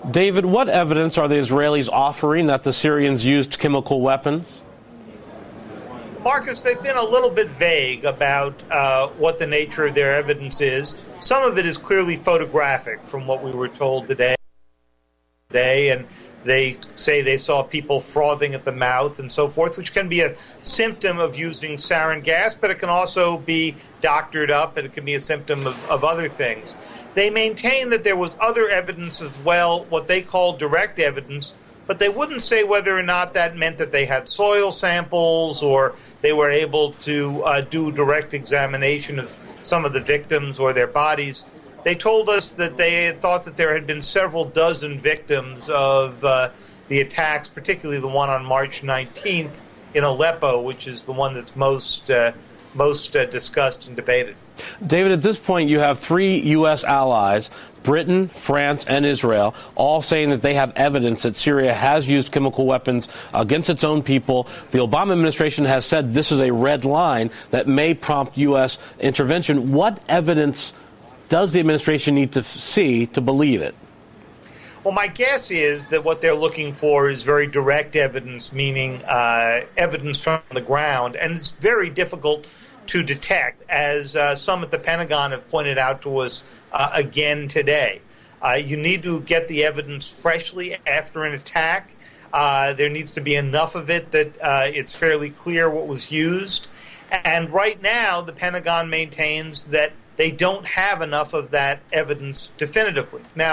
David, what evidence are the Israelis offering that the Syrians used chemical weapons? Marcus, they've been a little bit vague about what the nature of their evidence is. Some of it is clearly photographic from what we were told today, and they say they saw people frothing at the mouth and so forth, which can be a symptom of using sarin gas, but it can also be doctored up, and it can be a symptom of other things. They maintain that there was other evidence as well, what they call direct evidence, but they wouldn't say whether or not that meant that they had soil samples or they were able to do direct examination of some of the victims or their bodies. They told us that they had thought that there had been several dozen victims of the attacks, particularly the one on March 19th in Aleppo, which is the one that's most discussed and debated. David, at this point, you have three U.S. allies, Britain, France, and Israel, all saying that they have evidence that Syria has used chemical weapons against its own people. The Obama administration has said this is a red line that may prompt U.S. intervention. What evidence does the administration need to see to believe it? Well, my guess is that what they're looking for is very direct evidence, meaning evidence from the ground, and it's very difficult to detect, as some at the Pentagon have pointed out to us again today. You need to get the evidence freshly after an attack. There needs to be enough of it that it's fairly clear what was used. And right now, the Pentagon maintains that they don't have enough of that evidence definitively. Now,